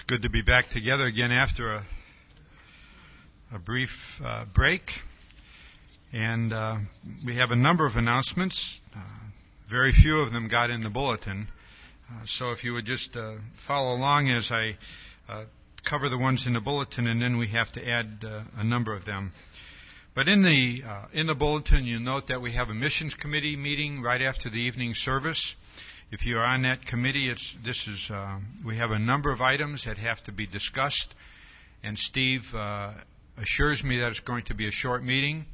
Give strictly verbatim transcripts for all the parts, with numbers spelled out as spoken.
It's good to be back together again after a, a brief uh, break. And uh, we have a number of announcements. Uh, very few of them got in the bulletin. Uh, so if you would just uh, follow along as I uh, cover the ones in the bulletin, and then we have to add uh, a number of them. But in the uh, in the bulletin, you'll note that we have a missions committee meeting right after the evening service. If you're on that committee, it's this is uh, we have a number of items that have to be discussed, and Steve uh, assures me that it's going to be a short meeting.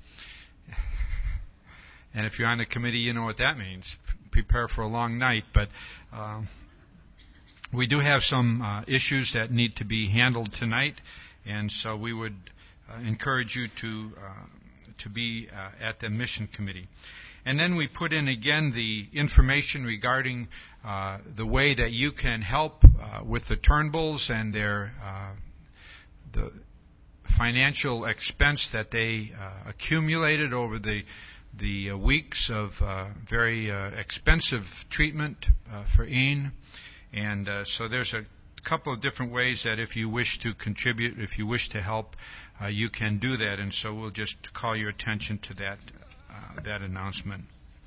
And if you're on the committee, you know what that means. Prepare for a long night. But uh, we do have some uh, issues that need to be handled tonight, and so we would uh, encourage you to uh, to be uh, at the mission committee. And then we put in again the information regarding uh, the way that you can help uh, with the Turnbulls and their uh, the financial expense that they uh, accumulated over the the uh, weeks of uh, very uh, expensive treatment uh, for Ian. And uh, so there's a couple of different ways that if you wish to contribute, if you wish to help, uh, you can do that. And so we'll just call your attention to that uh, that announcement.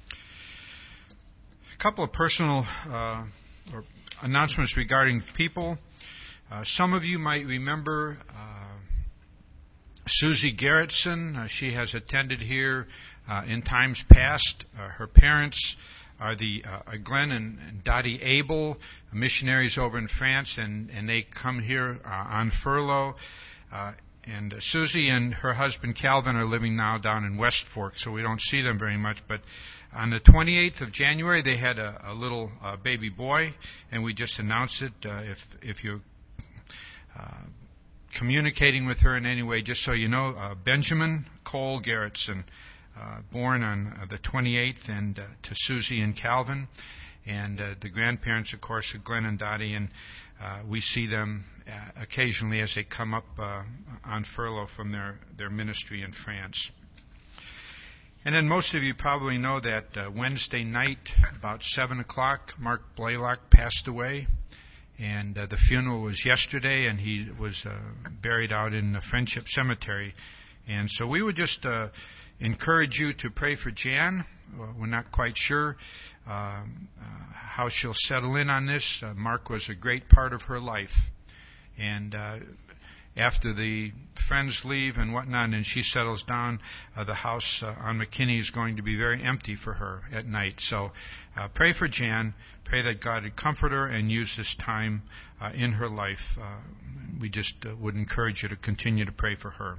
A couple of personal uh, or announcements regarding people. Uh, some of you might remember uh, Susie Gerritsen. Uh, she has attended here uh, in times past. Uh, her parents are the uh, Glenn and, and Dottie Abel, missionaries over in France, and, and they come here uh, on furlough. Uh, and uh, Susie and her husband Calvin are living now down in West Fork, so we don't see them very much. But on the twenty-eighth of January, they had a, a little uh, baby boy, and we just announced it. Uh, if if you're uh, communicating with her in any way, just so you know, uh, Benjamin Cole Gerritsen. Uh, born on uh, the twenty-eighth, and uh, to Susie and Calvin, and uh, the grandparents, of course, are Glenn and Dottie, and uh, we see them uh, occasionally as they come up uh, on furlough from their, their ministry in France. And then most of you probably know that uh, Wednesday night, about seven o'clock, Mark Blaylock passed away, and uh, the funeral was yesterday, and he was uh, buried out in the Friendship Cemetery. And so we would just uh, encourage you to pray for Jan. We're not quite sure uh, uh, how she'll settle in on this. Uh, Mark was a great part of her life. And uh, after the friends leave and whatnot and she settles down, uh, the house uh, on McKinney is going to be very empty for her at night. So uh, pray for Jan. Pray that God would comfort her and use this time uh, in her life. Uh, we just uh, would encourage you to continue to pray for her.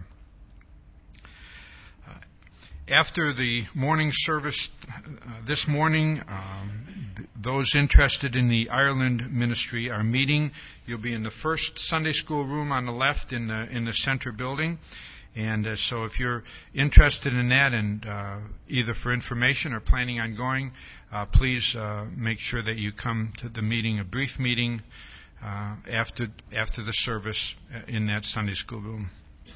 After the morning service uh, this morning, um, th- those interested in the Ireland ministry are meeting. You'll be in the first Sunday school room on the left in the in the center building. And uh, so if you're interested in that and uh, either for information or planning on going, uh, please uh, make sure that you come to the meeting, a brief meeting uh, after after the service in that Sunday school room.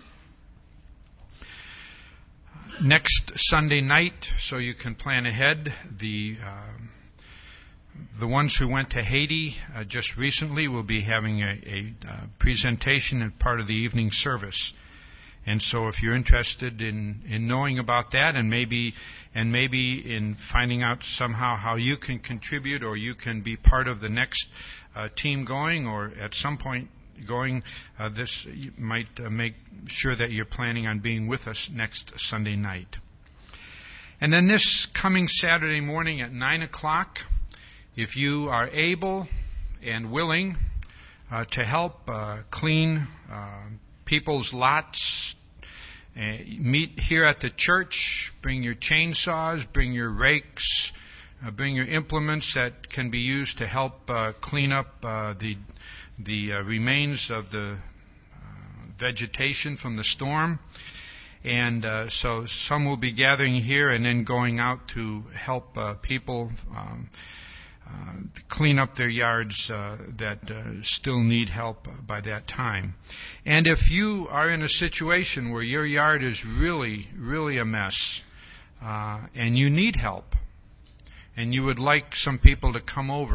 Next Sunday night, so you can plan ahead, the uh, the ones who went to Haiti uh, just recently will be having a, a uh, presentation as part of the evening service. And so if you're interested in, in knowing about that and maybe and maybe in finding out somehow how you can contribute or you can be part of the next uh, team going or at some point going, uh, this you might uh, make sure that you're planning on being with us next Sunday night. And then this coming Saturday morning at nine o'clock, if you are able and willing uh, to help uh, clean uh, people's lots, uh, meet here at the church, bring your chainsaws, bring your rakes, uh, bring your implements that can be used to help uh, clean up uh, the the uh, remains of the uh, vegetation from the storm. And uh, so some will be gathering here and then going out to help uh, people um, uh, clean up their yards uh, that uh, still need help by that time. And if you are in a situation where your yard is really, really a mess uh, and you need help and you would like some people to come over,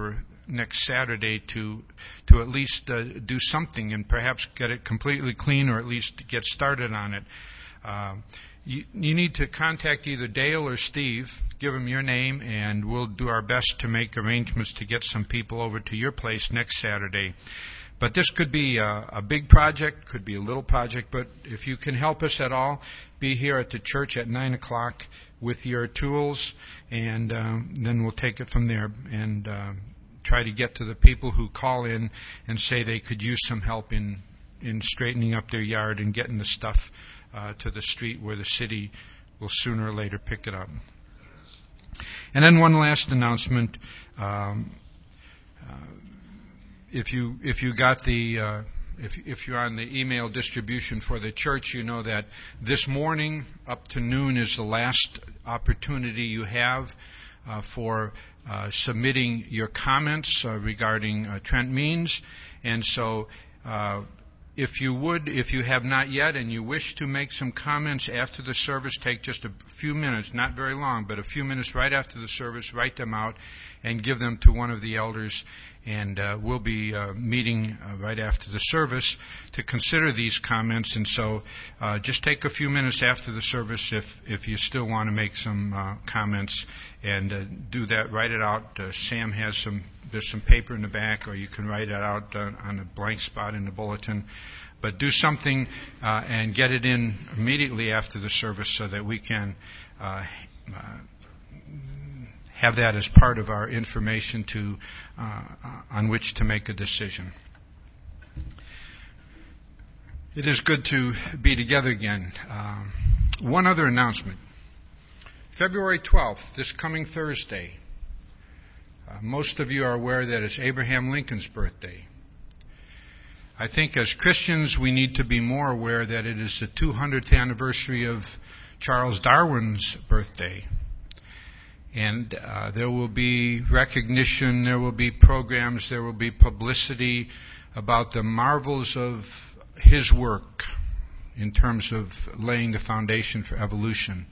next Saturday to to at least uh, do something and perhaps get it completely clean or at least get started on it. Uh, you, you need to contact either Dale or Steve, give them your name, and we'll do our best to make arrangements to get some people over to your place next Saturday. But this could be a, a big project, could be a little project, but if you can help us at all, be here at the church at nine o'clock with your tools, and um, then we'll take it from there and uh, try to get to the people who call in and say they could use some help in, in straightening up their yard and getting the stuff uh, to the street where the city will sooner or later pick it up. And then one last announcement. Um, uh, if you if you got the uh, if if you're on the email distribution for the church, you know that this morning up to noon is the last opportunity you have uh, for uh, submitting your comments uh, regarding uh, Trent Means, and so. Uh, If you would, if you have not yet and you wish to make some comments after the service, take just a few minutes, not very long, but a few minutes right after the service, write them out and give them to one of the elders. And uh, we'll be uh, meeting uh, right after the service to consider these comments. And so uh, just take a few minutes after the service if, if you still want to make some uh, comments and uh, do that. Write it out. Uh, Sam has some, there's some paper in the back, or you can write it out uh, on a blank spot in the bulletin. But do something uh, and get it in immediately after the service so that we can uh, uh, have that as part of our information to uh, on which to make a decision. It is good to be together again. Uh, one other announcement. February twelfth, this coming Thursday. Uh, most of you are aware that it's Abraham Lincoln's birthday. I think as Christians we need to be more aware that it is the two hundredth anniversary of Charles Darwin's birthday. And uh, there will be recognition, there will be programs, there will be publicity about the marvels of his work in terms of laying the foundation for evolution.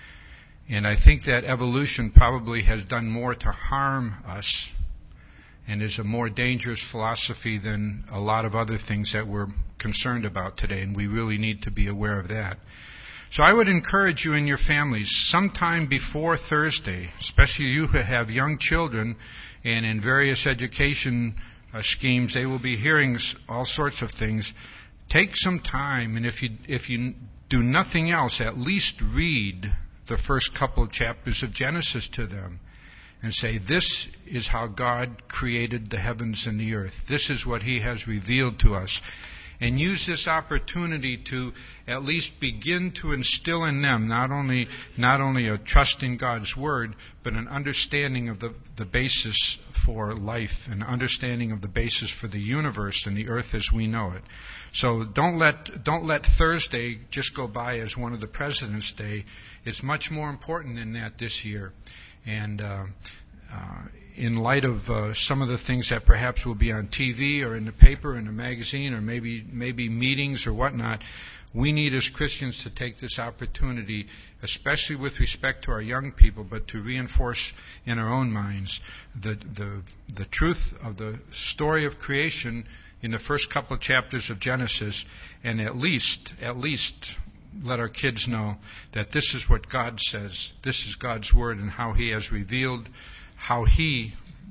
And I think that evolution probably has done more to harm us and is a more dangerous philosophy than a lot of other things that we're concerned about today, and we really need to be aware of that. So I would encourage you and your families, sometime before Thursday, especially you who have young children, and in various education uh, schemes, they will be hearing all sorts of things. Take some time, and if you if you do nothing else, at least read the first couple of chapters of Genesis to them. And say, this is how God created the heavens and the earth. This is what He has revealed to us. And use this opportunity to at least begin to instill in them not only not only a trust in God's Word, but an understanding of the, the basis for life, an understanding of the basis for the universe and the earth as we know it. So don't let don't let Thursday just go by as one of the President's Day. It's much more important than that this year. And uh, uh, in light of uh, some of the things that perhaps will be on T V or in the paper, in the magazine, or maybe maybe meetings or whatnot, we need as Christians to take this opportunity, especially with respect to our young people, but to reinforce in our own minds the the, the truth of the story of creation in the first couple of chapters of Genesis, and at least at least. let our kids know that this is what God says. This is God's Word and how He has revealed how He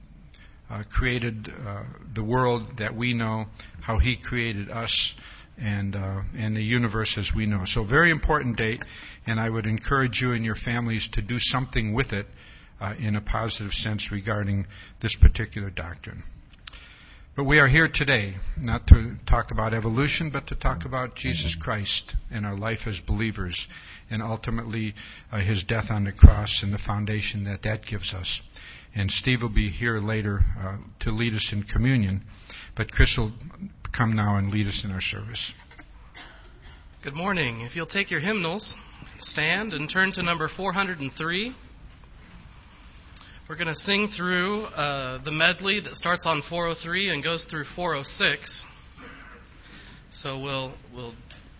uh, created uh, the world that we know, how He created us and uh, and the universe as we know. So very important date, and I would encourage you and your families to do something with it uh, in a positive sense regarding this particular doctrine. But we are here today not to talk about evolution, but to talk about Jesus Christ and our life as believers, and ultimately uh, His death on the cross and the foundation that that gives us. And Steve will be here later uh, to lead us in communion, but Chris will come now and lead us in our service. Good morning. If you'll take your hymnals, stand and turn to number four hundred three. We're going to sing through uh, the medley that starts on four oh three and goes through four oh six. So we'll we'll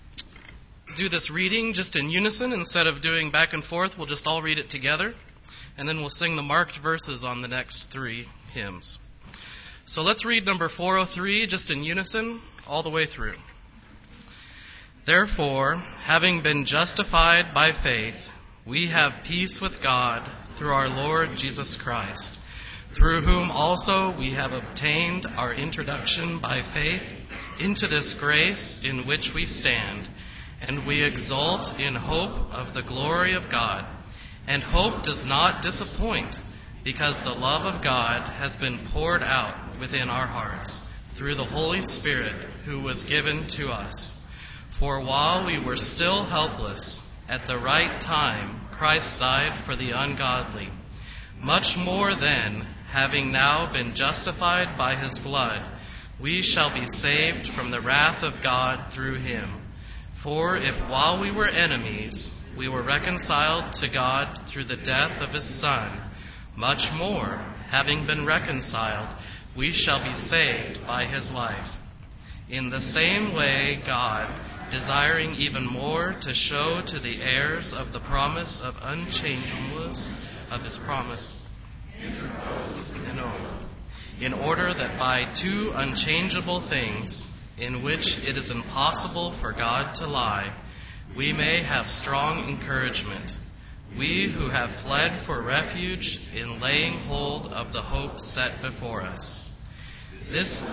do this reading just in unison instead of doing back and forth. We'll just all read it together, and then we'll sing the marked verses on the next three hymns. So let's read number four oh three just in unison all the way through. Therefore, having been justified by faith, we have peace with God through our Lord Jesus Christ, through whom also we have obtained our introduction by faith into this grace in which we stand, and we exult in hope of the glory of God. And hope does not disappoint, because the love of God has been poured out within our hearts through the Holy Spirit who was given to us. For while we were still helpless, at the right time Christ died for the ungodly. Much more then, having now been justified by his blood, we shall be saved from the wrath of God through him. For if while we were enemies, we were reconciled to God through the death of his Son, much more, having been reconciled, we shall be saved by his life. In the same way, God, desiring even more to show to the heirs of the promise of unchangeableness of his promise, an oath, in order that by two unchangeable things, in which it is impossible for God to lie, we may have strong encouragement, we who have fled for refuge in laying hold of the hope set before us. This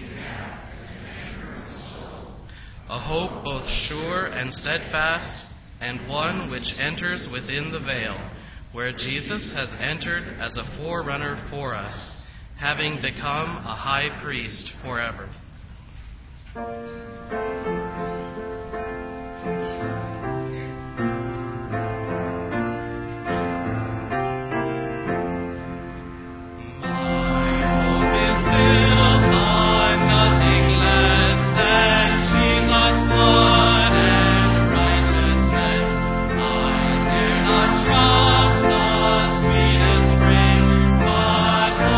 a hope both sure and steadfast, and one which enters within the veil, where Jesus has entered as a forerunner for us, having become a high priest forever.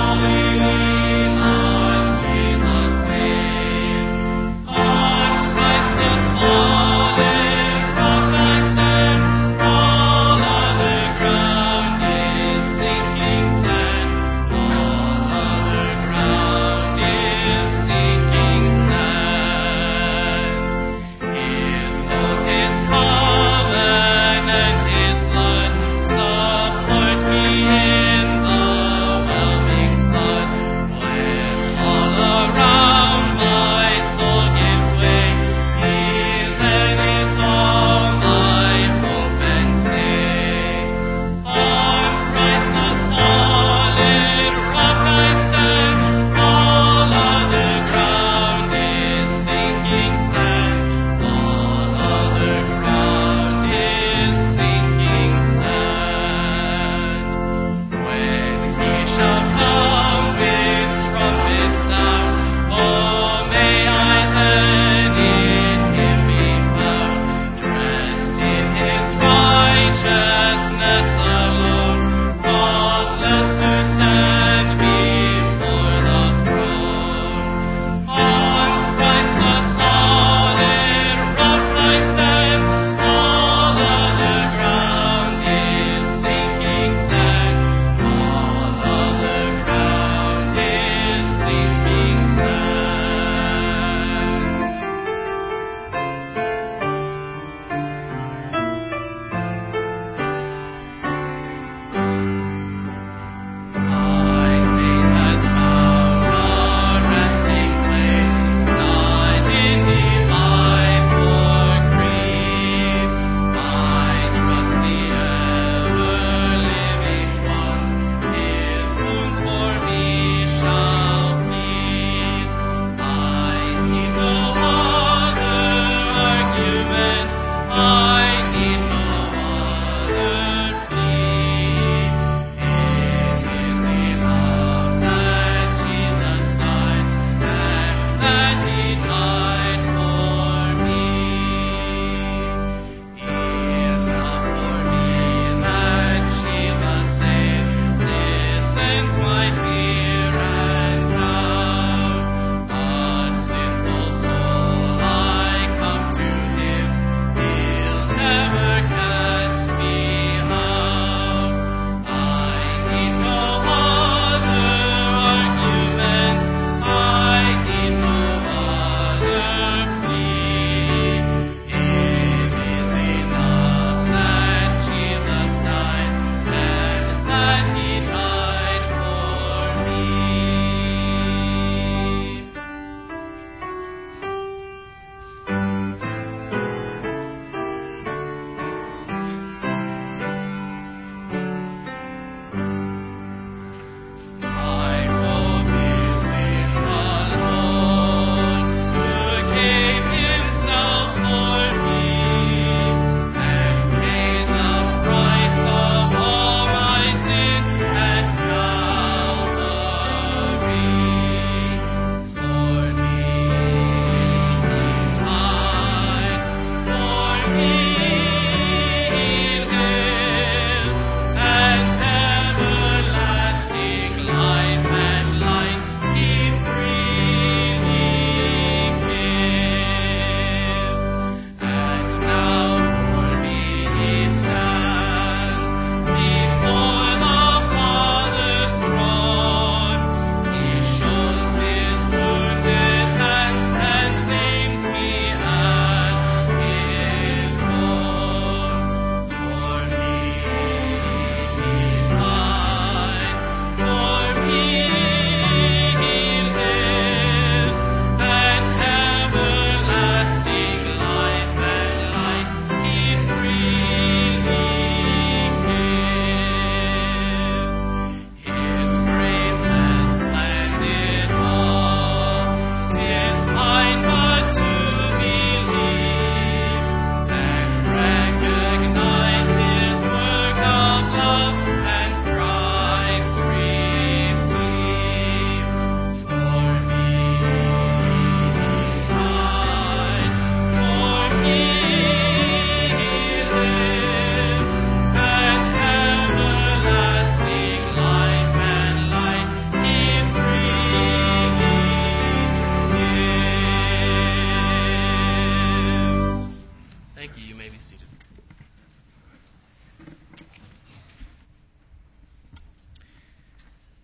On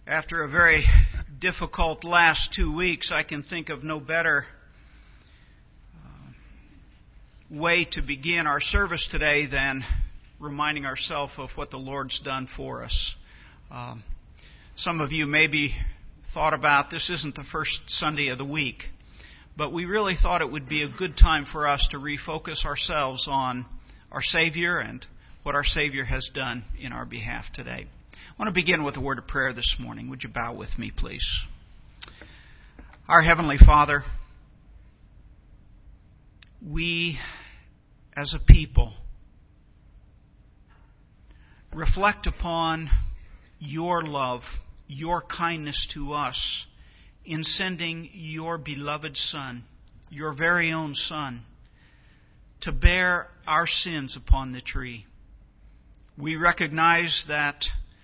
After a very difficult last two weeks, I can think of no better uh, way to begin our service today than reminding ourselves of what the Lord's done for us. Um, some of you maybe thought about this isn't the first Sunday of the week, but we really thought it would be a good time for us to refocus ourselves on our Savior and what our Savior has done in our behalf today. I want to begin with a word of prayer this morning. Would you bow with me, please? Our Heavenly Father, we as a people reflect upon your love, your kindness to us in sending your beloved Son, your very own Son, to bear our sins upon the tree. We recognize that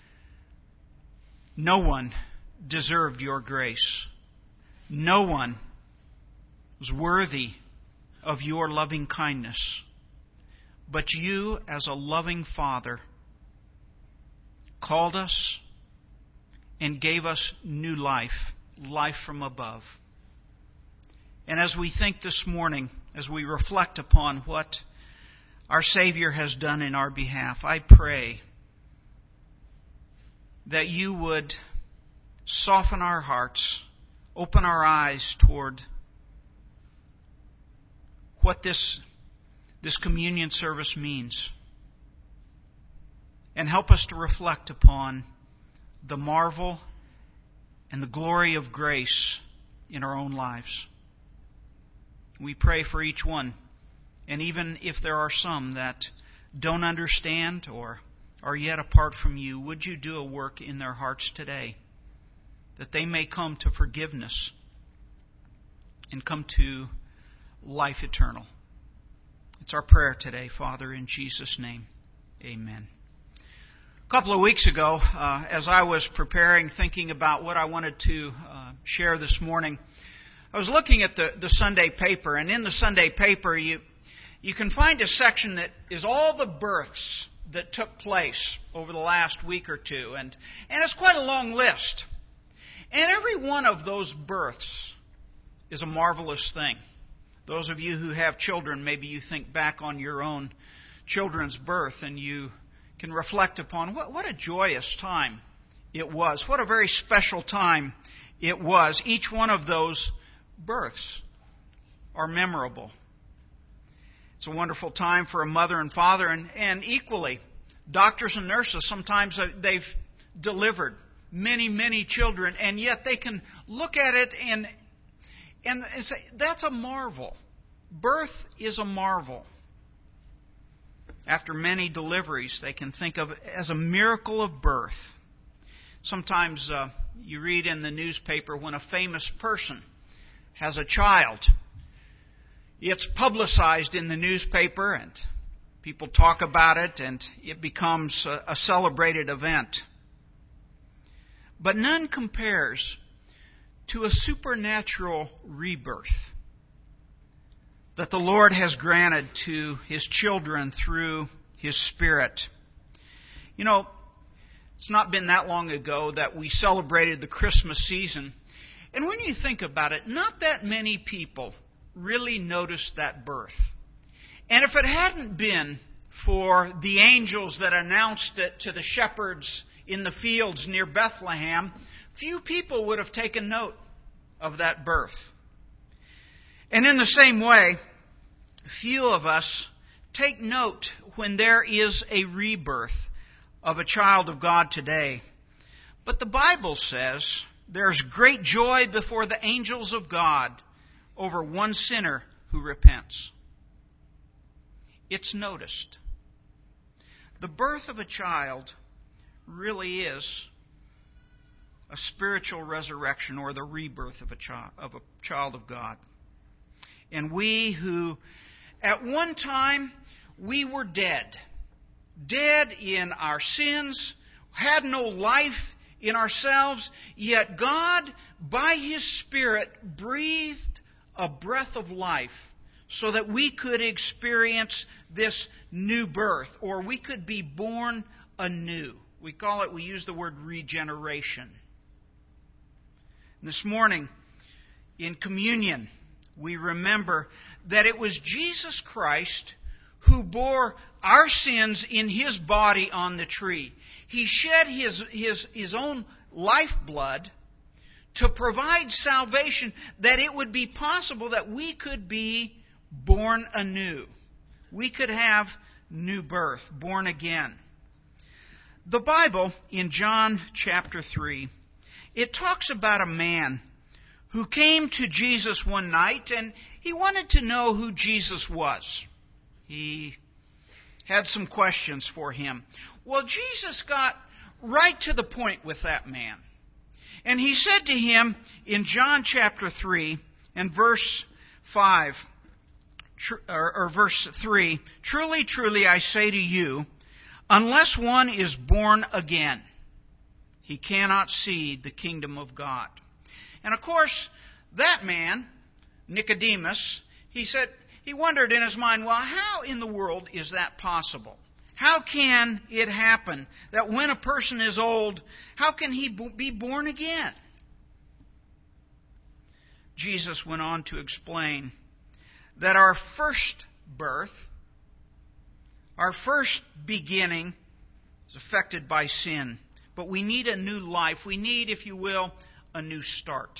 no one deserved your grace. No one was worthy of your loving kindness. But you, as a loving Father, called us and gave us new life, life from above. And as we think this morning, as we reflect upon what our Savior has done in our behalf, I pray that you would soften our hearts, open our eyes toward what this, this communion service means, and help us to reflect upon the marvel and the glory of grace in our own lives. We pray for each one, and even if there are some that don't understand or are yet apart from you, would you do a work in their hearts today, that they may come to forgiveness and come to life eternal. It's our prayer today, Father, in Jesus' name. Amen. A couple of weeks ago, uh, as I was preparing, thinking about what I wanted to uh, share this morning, I was looking at the, the Sunday paper, and in the Sunday paper, you you can find a section that is all the births that took place over the last week or two. And, and it's quite a long list. And every one of those births is a marvelous thing. Those of you who have children, maybe you think back on your own children's birth and you can reflect upon what, what a joyous time it was. What a very special time it was. Each one of those births are memorable. It's a wonderful time for a mother and father, and, and equally, doctors and nurses, sometimes they've delivered many, many children, and yet they can look at it and, and say, that's a marvel. Birth is a marvel. After many deliveries, they can think of it as a miracle of birth. Sometimes uh, you read in the newspaper when a famous person has a child. It's publicized in the newspaper, and people talk about it, and it becomes a, a celebrated event. But none compares to a supernatural rebirth that the Lord has granted to His children through His Spirit. You know, it's not been that long ago that we celebrated the Christmas season. And when you think about it, not that many people really noticed that birth. And if it hadn't been for the angels that announced it to the shepherds in the fields near Bethlehem, few people would have taken note of that birth. And in the same way, few of us take note when there is a rebirth of a child of God today. But the Bible says there's great joy before the angels of God over one sinner who repents. It's noticed. The birth of a child really is a spiritual resurrection or the rebirth of a child of a child of God. And we who at one time we were dead, dead in our sins, had no life in ourselves, yet God by His Spirit breathed a breath of life so that we could experience this new birth, or we could be born anew. We call it, we use the word regeneration. This morning, in communion, we remember that it was Jesus Christ who bore our sins in His body on the tree. He shed His, His, His own lifeblood to provide salvation, that it would be possible that we could be born anew. We could have new birth, born again. The Bible, in John chapter three, it talks about a man who came to Jesus one night, and he wanted to know who Jesus was. He had some questions for him. Well, Jesus got right to the point with that man. And He said to him in John chapter three and verse five, or, or verse three, "Truly, truly, I say to you, unless one is born again, he cannot see the kingdom of God." And of course, that man, Nicodemus, he said, he wondered in his mind, well, how in the world is that possible? How can it happen that when a person is old, how can he be born again? Jesus went on to explain that our first birth, our first beginning, is affected by sin. But we need a new life. We need, if you will, a new start.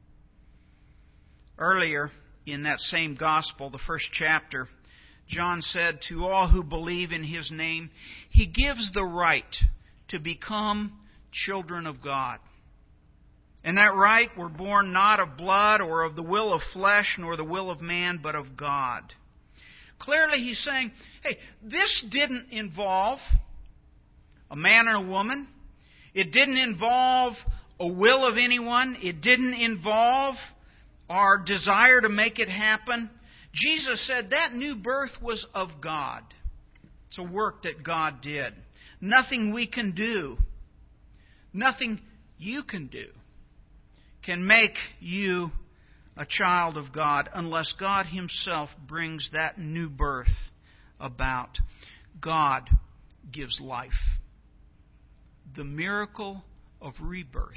Earlier in that same gospel, the first chapter, John said, to all who believe in His name, He gives the right to become children of God. And that right, we're born not of blood or of the will of flesh nor the will of man, but of God. Clearly He's saying, hey, this didn't involve a man and a woman. It didn't involve a will of anyone. It didn't involve our desire to make it happen. Jesus said that new birth was of God. It's a work that God did. Nothing we can do, nothing you can do, can make you a child of God unless God Himself brings that new birth about. God gives life. The miracle of rebirth.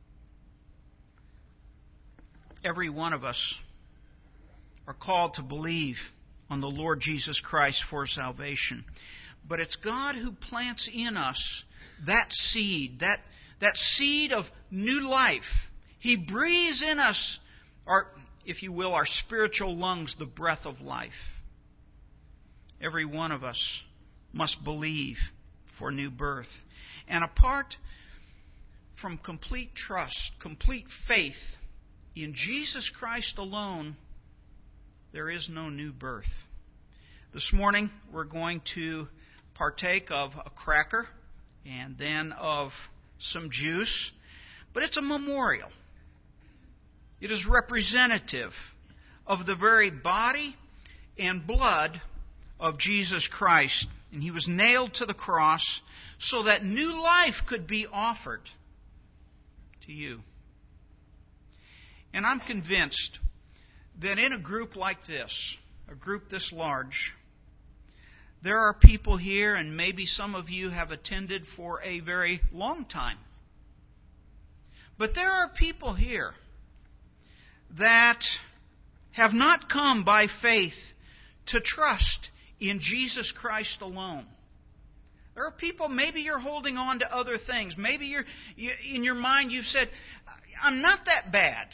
Every one of us are called to believe on the Lord Jesus Christ for salvation. But it's God who plants in us that seed, that, that seed of new life. He breathes in us, our, if you will, our spiritual lungs, the breath of life. Every one of us must believe for new birth. And apart from complete trust, complete faith in Jesus Christ alone, there is no new birth. This morning we're going to partake of a cracker and then of some juice, but it's a memorial. It is representative of the very body and blood of Jesus Christ. And He was nailed to the cross so that new life could be offered to you. And I'm convinced that in a group like this, a group this large, there are people here, and maybe some of you have attended for a very long time. But there are people here that have not come by faith to trust in Jesus Christ alone. There are people, maybe you're holding on to other things. Maybe you're, you, in your mind you've said, I'm not that bad.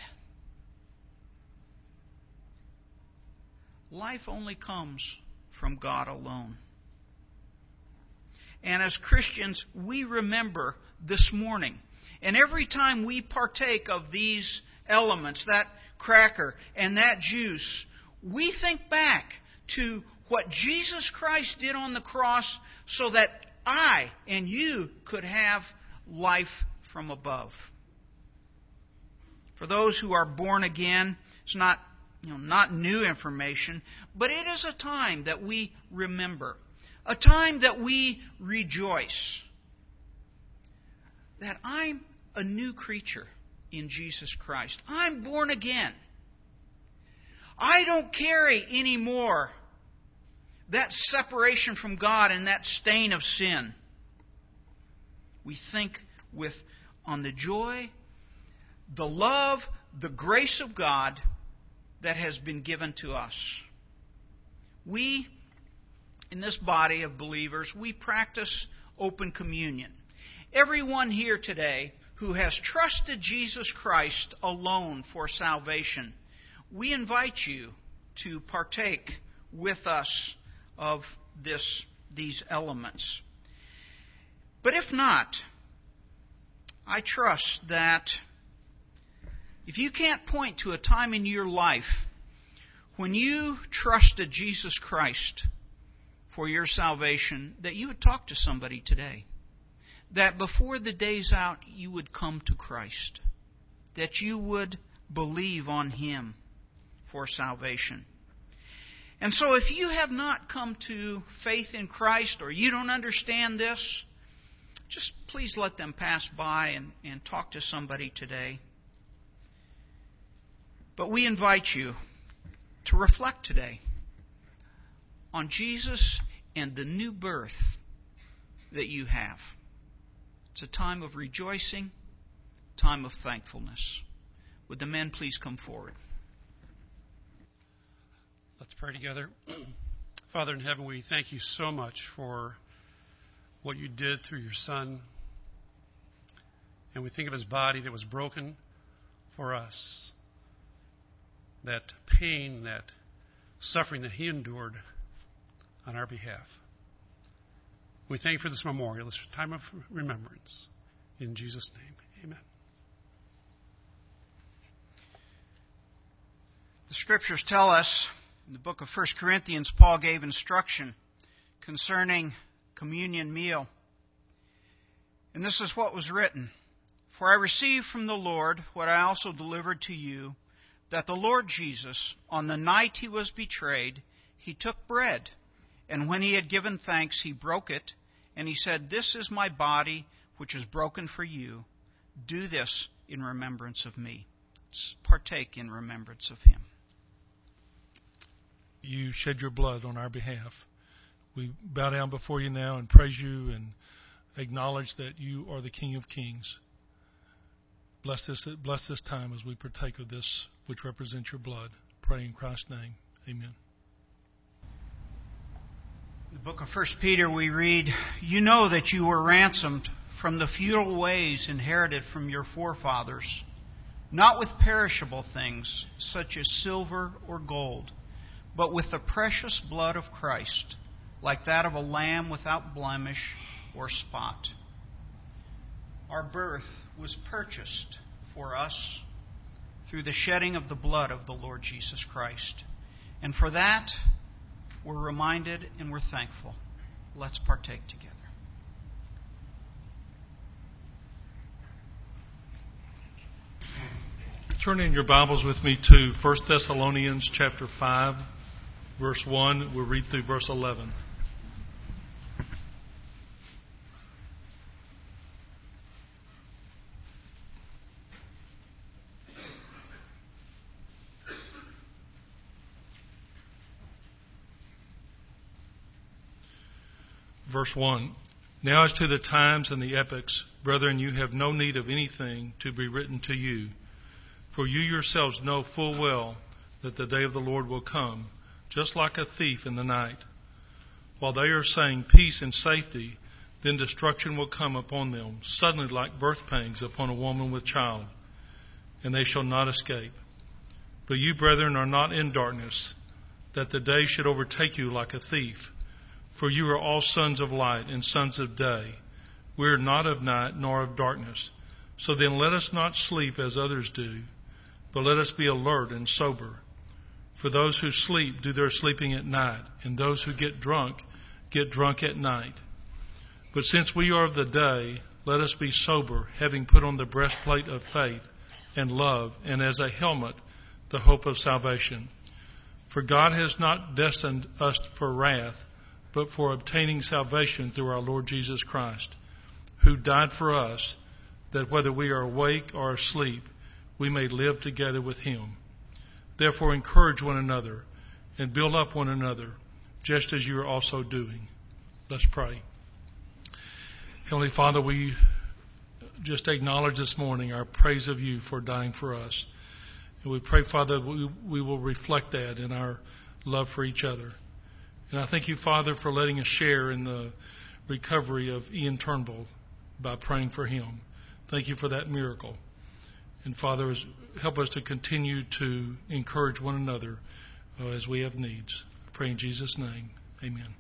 Life only comes from God alone. And as Christians, we remember this morning. And every time we partake of these elements, that cracker and that juice, we think back to what Jesus Christ did on the cross so that I and you could have life from above. For those who are born again, it's not, you know, not new information, but it is a time that we remember, a time that we rejoice that I'm a new creature in Jesus Christ. I'm born again. I don't carry anymore that separation from God and that stain of sin. We think with on the joy the love, the grace of God that has been given to us. We, in this body of believers, we practice open communion. Everyone here today who has trusted Jesus Christ alone for salvation, we invite you to partake with us of this, these elements. But if not, I trust that if you can't point to a time in your life when you trusted Jesus Christ for your salvation, that you would talk to somebody today. That before the day's out, you would come to Christ. That you would believe on Him for salvation. And so if you have not come to faith in Christ, or you don't understand this, just please let them pass by and, and talk to somebody today. But we invite you to reflect today on Jesus and the new birth that you have. It's a time of rejoicing, time of thankfulness. Would the men please come forward? Let's pray together. Father in heaven, we thank you so much for what you did through your Son. And we think of His body that was broken for us. That pain, that suffering that He endured on our behalf. We thank you for this memorial, this time of remembrance. In Jesus' name, amen. The Scriptures tell us, in the book of First Corinthians, Paul gave instruction concerning communion meal. And this is what was written. For I received from the Lord what I also delivered to you, that the Lord Jesus, on the night He was betrayed, He took bread, and when He had given thanks, He broke it, and He said, This is my body, which is broken for you. Do this in remembrance of me. Let's partake in remembrance of Him. You shed your blood on our behalf. We bow down before you now and praise you and acknowledge that you are the King of Kings. Bless this, bless this time as we partake of this, which represents your blood. Pray in Christ's name. Amen. In the book of First Peter we read, You know that you were ransomed from the futile ways inherited from your forefathers, not with perishable things, such as silver or gold, but with the precious blood of Christ, like that of a lamb without blemish or spot. Our birth was purchased for us through the shedding of the blood of the Lord Jesus Christ. And for that, we're reminded and we're thankful. Let's partake together. Turn in your Bibles with me to First Thessalonians chapter five, verse one. We'll read through verse eleven. Verse one, Now as to the times and the epochs, brethren, you have no need of anything to be written to you. For you yourselves know full well that the day of the Lord will come, just like a thief in the night. While they are saying peace and safety, then destruction will come upon them, suddenly like birth pangs upon a woman with child, and they shall not escape. But you, brethren, are not in darkness, that the day should overtake you like a thief. For you are all sons of light and sons of day. We are not of night nor of darkness. So then let us not sleep as others do, but let us be alert and sober. For those who sleep do their sleeping at night, and those who get drunk get drunk at night. But since we are of the day, let us be sober, having put on the breastplate of faith and love, and as a helmet the hope of salvation. For God has not destined us for wrath, but for obtaining salvation through our Lord Jesus Christ, who died for us, that whether we are awake or asleep, we may live together with Him. Therefore encourage one another and build up one another, just as you are also doing. Let's pray. Heavenly Father, we just acknowledge this morning our praise of you for dying for us. And we pray, Father, we, we will reflect that in our love for each other. And I thank you, Father, for letting us share in the recovery of Ian Turnbull by praying for him. Thank you for that miracle. And Father, help us to continue to encourage one another uh, as we have needs. I pray in Jesus' name. Amen.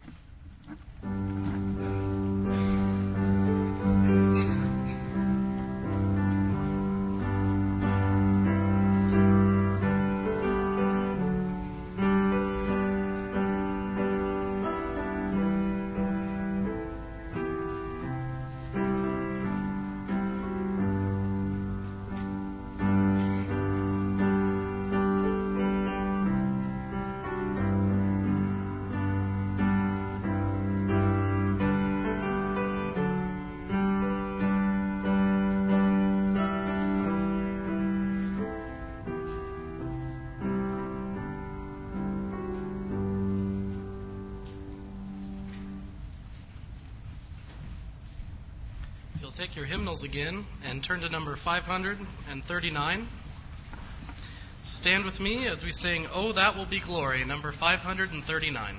Take your hymnals again and turn to number five hundred thirty-nine. Stand with me as we sing, "Oh, That Will Be Glory," number five hundred thirty-nine.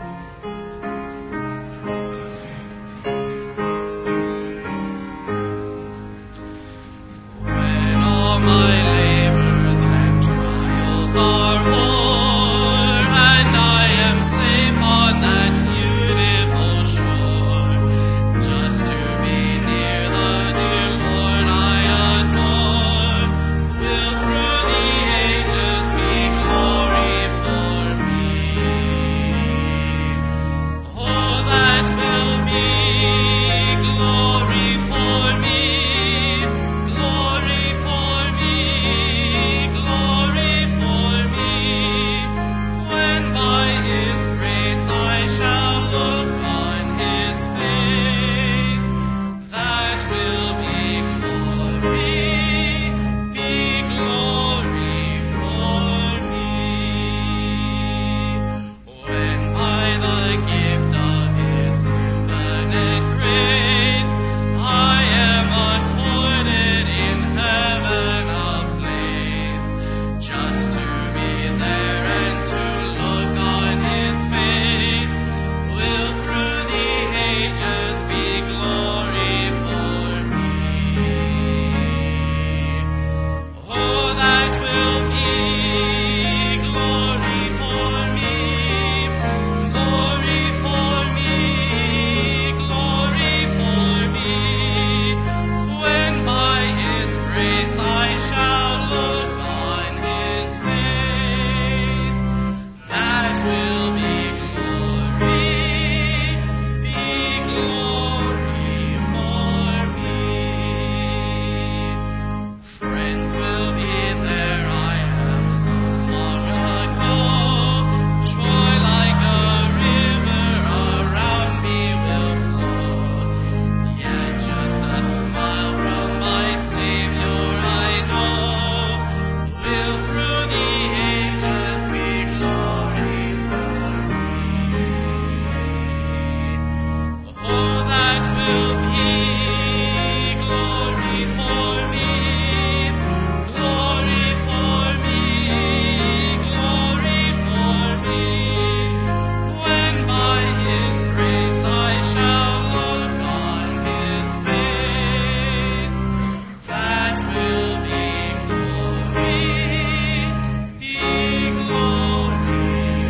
When all my labors and trials are o'er, and I am safe on that beautiful shore, just to be near the dear Lord I adore, will through the ages be glory for me. Oh, that will be glory for me, glory for me, glory for me, when by His grace I shall look on His face. That will be glory, be glory for me. When by the gift of His infinite grace I am accorded in heaven a place, just to be there and to look on His face, will through the ages be glory for me. Oh, that will be glory for me, glory for me, glory for me, when by His grace I shall look on His face. That will be glory, be glory for me. Friends will be there I have known long ago. Joy like a river around me will flow. Yet just a smile from my Savior I know will through the ages be glory for me. Oh, that will be glory for me, glory for me, glory for me, when by His grace I shall look on His face. That will be glory, be glory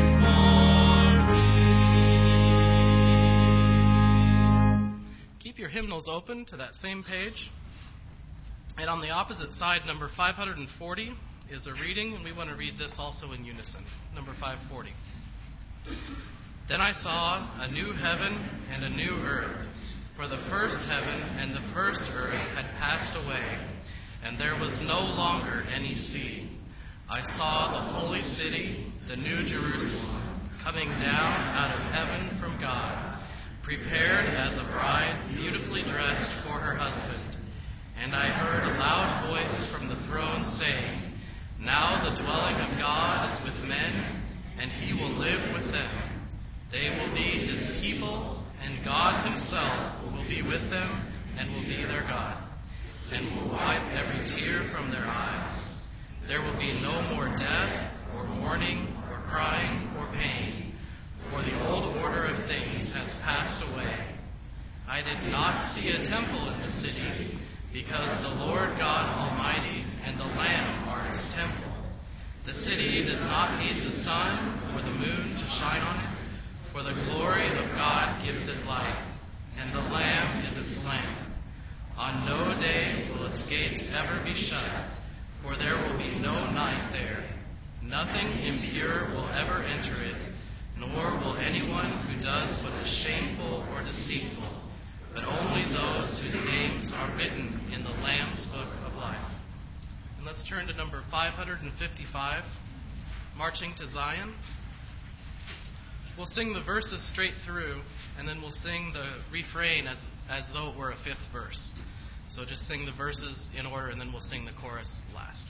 for me. Keep your hymnals open to that same page. And on the opposite side, number five hundred forty is a reading, and we want to read this also in unison. Number five forty. Then I saw a new heaven and a new earth, for the first heaven and the first earth had passed away, and there was no longer any sea. I saw the holy city, the new Jerusalem, coming down out of heaven from God, prepared as a bride beautifully dressed for her husband. And I heard a loud voice from the throne saying, "Now the dwelling of God is with men, and He will live with them. They will be His people, and God Himself will be with them and will be their God. and will wipe every tear from their eyes. There will be no more death, or mourning, or crying, or pain, for the old order of things has passed away. I did not see a temple in the city, because the Lord God Almighty and the Lamb are its temple. The city does not need the sun or the moon to shine on it, for the glory of God gives it light, and the Lamb is its lamp. On no day will its gates ever be shut, for there will be no night there. Nothing impure will ever enter it, nor will anyone who does what is shameful or deceitful, but only those whose names are written in the Lamb's book of life. And let's turn to number five hundred fifty-five, Marching to Zion. We'll sing the verses straight through, and then we'll sing the refrain as, as though it were a fifth verse. So just sing the verses in order, and then we'll sing the chorus last.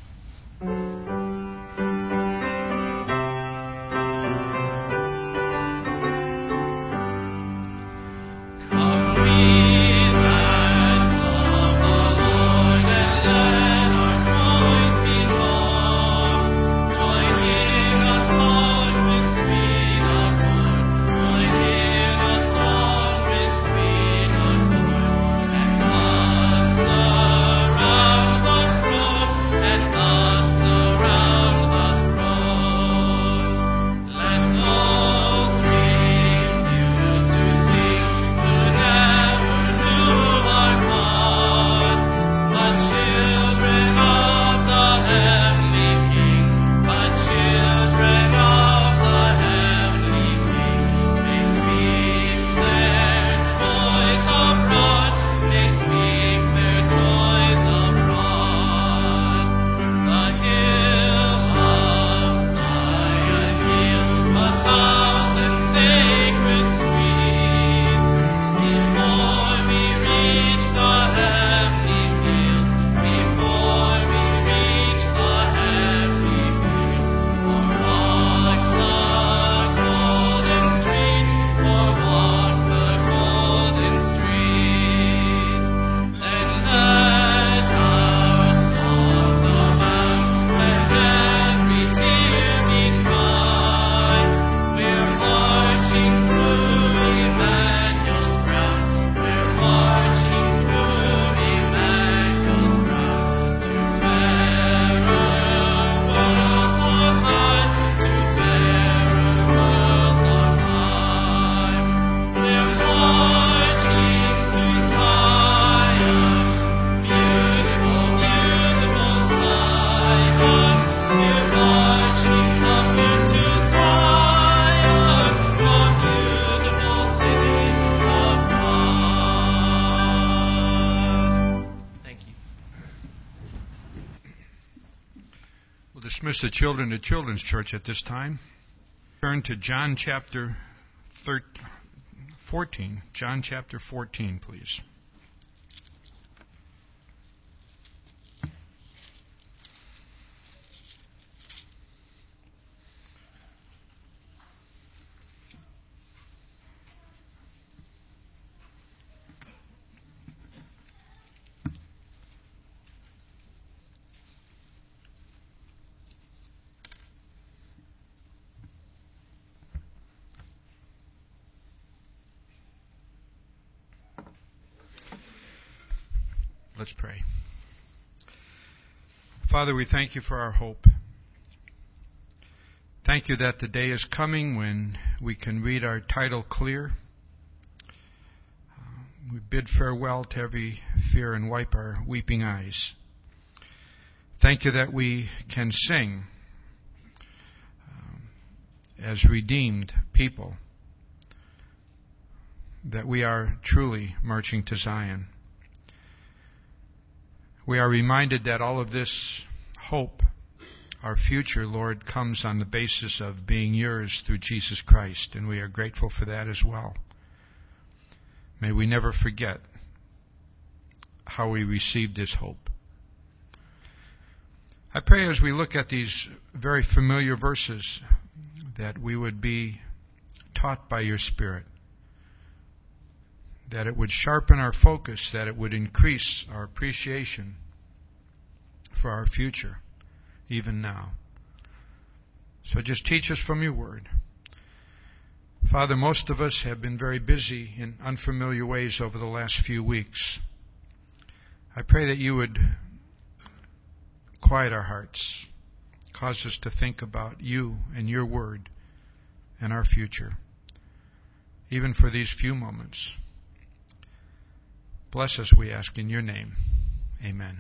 Dismiss the children to Children's Church at this time. Turn to John chapter fourteen. John chapter fourteen, please. Let's pray. Father, we thank you for our hope. Thank you that the day is coming when we can read our title clear. Uh, we bid farewell to every fear and wipe our weeping eyes. Thank you that we can sing um, as redeemed people, that we are truly marching to Zion. We are reminded that all of this hope, our future, Lord, comes on the basis of being yours through Jesus Christ, and we are grateful for that as well. May we never forget how we received this hope. I pray as we look at these very familiar verses that we would be taught by your Spirit, that it would sharpen our focus, that it would increase our appreciation for our future, even now. So just teach us from your word. Father, most of us have been very busy in unfamiliar ways over the last few weeks. I pray that you would quiet our hearts, cause us to think about you and your word and our future, even for these few moments. Bless us, we ask, in your name. Amen.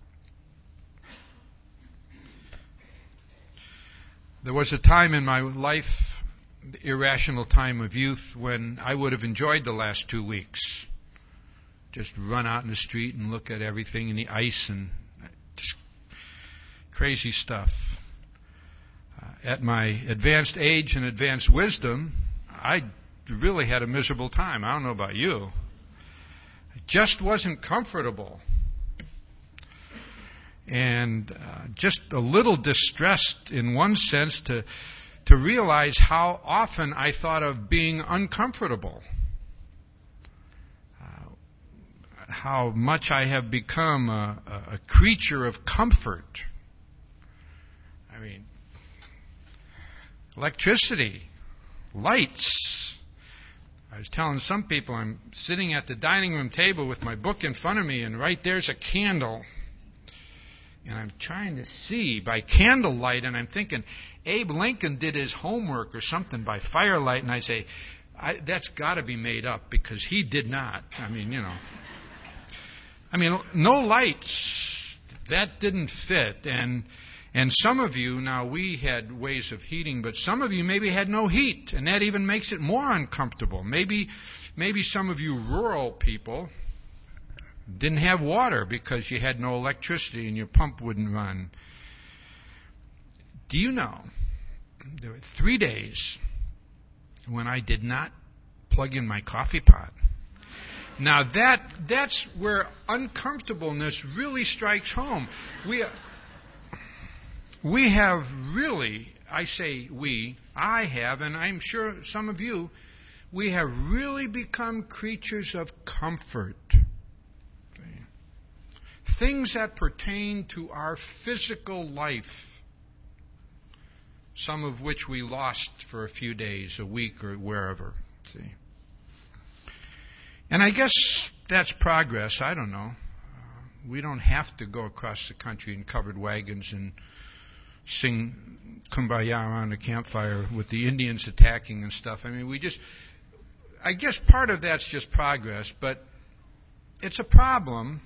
There was a time in my life, the irrational time of youth, when I would have enjoyed the last two weeks. Just run out in the street and look at everything in the ice and just crazy stuff. Uh, at my advanced age and advanced wisdom, I really had a miserable time. I don't know about you. It just wasn't comfortable. And uh, just a little distressed in one sense to to realize how often I thought of being uncomfortable. Uh, how much I have become a, a, a creature of comfort. I mean, electricity, lights. I was telling some people I'm sitting at the dining room table with my book in front of me, and right there's a candle. And I'm trying to see by candlelight, and I'm thinking, Abe Lincoln did his homework or something by firelight, and I say, I, that's got to be made up, because he did not. I mean, you know. I mean, no lights. That didn't fit. And and some of you, now we had ways of heating, but some of you maybe had no heat, and that even makes it more uncomfortable. Maybe, maybe some of you rural people didn't have water because you had no electricity and your pump wouldn't run. Do you know, there were three days when I did not plug in my coffee pot. Now that that's where uncomfortableness really strikes home. We we have really, I say we, I have, and I'm sure some of you, we have really become creatures of comfort. Things that pertain to our physical life, some of which we lost for a few days, a week, or wherever. See, and I guess that's progress. I don't know. Uh, we don't have to go across the country in covered wagons and sing Kumbaya around a campfire with the Indians attacking and stuff. I mean, we just, I guess part of that's just progress, but it's a problem.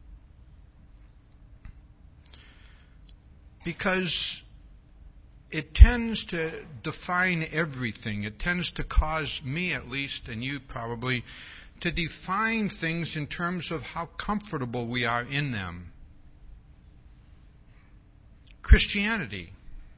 Because it tends to define everything. It tends to cause me, at least, and you probably, to define things in terms of how comfortable we are in them. Christianity.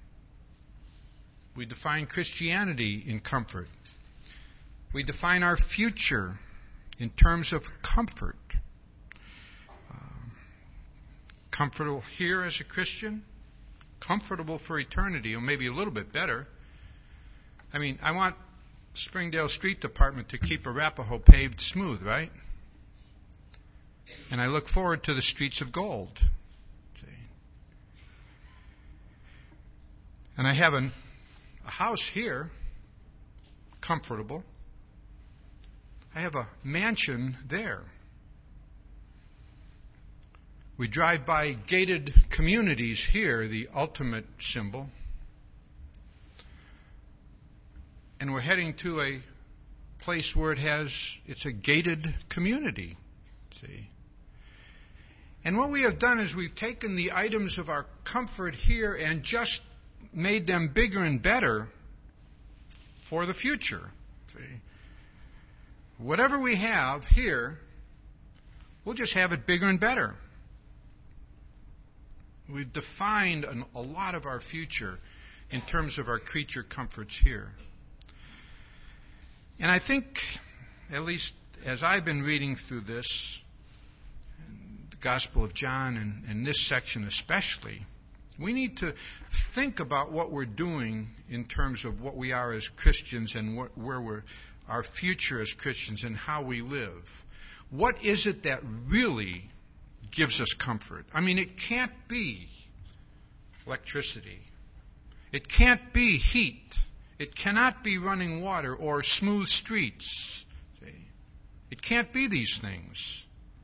We define Christianity in comfort. We define our future in terms of comfort. Um, comfortable here as a Christian. Comfortable for eternity, or maybe a little bit better. I mean, I want Springdale Street Department to keep Arapahoe paved smooth, right? And I look forward to the streets of gold. See? And I have an, a house here, comfortable. I have a mansion there. We drive by gated communities here, the ultimate symbol. And we're heading to a place where it has, it's a gated community. See? And what we have done is we've taken the items of our comfort here and just made them bigger and better for the future. See? Whatever we have here, we'll just have it bigger and better. We've defined an, a lot of our future in terms of our creature comforts here. And I think, at least as I've been reading through this, the Gospel of John, and, and this section especially, we need to think about what we're doing in terms of what we are as Christians and what, where we're our future as Christians and how we live, what is it that really gives us comfort? I mean, it can't be electricity. It can't be heat. It cannot be running water or smooth streets. See? It can't be these things.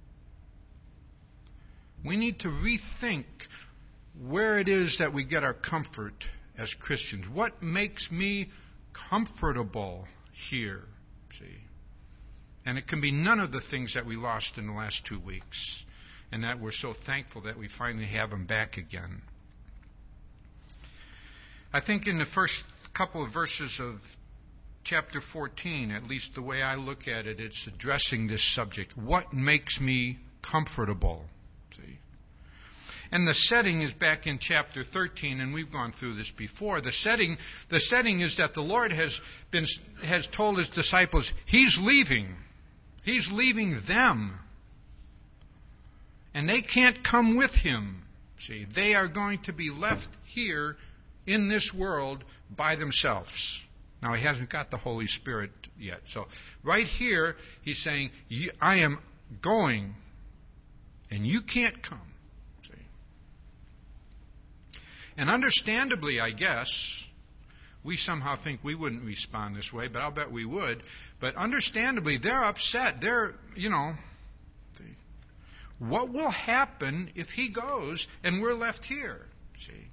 We need to rethink where it is that we get our comfort as Christians. What makes me comfortable here? See? And it can be none of the things that we lost in the last two weeks, and that we're so thankful that we finally have them back again. I think in the first couple of verses of chapter fourteen, at least the way I look at it, it's addressing this subject. What makes me comfortable? See? And the setting is back in chapter thirteen, and we've gone through this before. The setting, the setting is that the Lord has been has told His disciples He's leaving. He's leaving them. And they can't come with Him. See, they are going to be left here in this world by themselves. Now, He hasn't got the Holy Spirit yet. So right here, He's saying, I am going, and you can't come. See? And understandably, I guess, we somehow think we wouldn't respond this way, but I'll bet we would. But understandably, they're upset. They're, you know, see, what will happen if He goes and we're left here? See?